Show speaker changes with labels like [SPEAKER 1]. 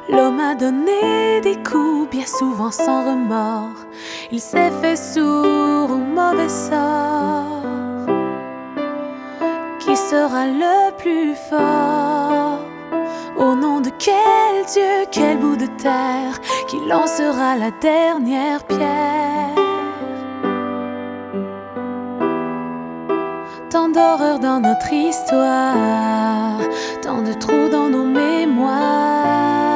[SPEAKER 1] L'homme a donné des coups, bien souvent sans remords. Il s'est fait sourd au mauvais sort. Qui sera le plus fort? Au nom de quel Dieu, quel bout de terre, qui lancera la dernière pierre? Tant d'horreurs dans notre histoire, tant de trous dans nos mémoires.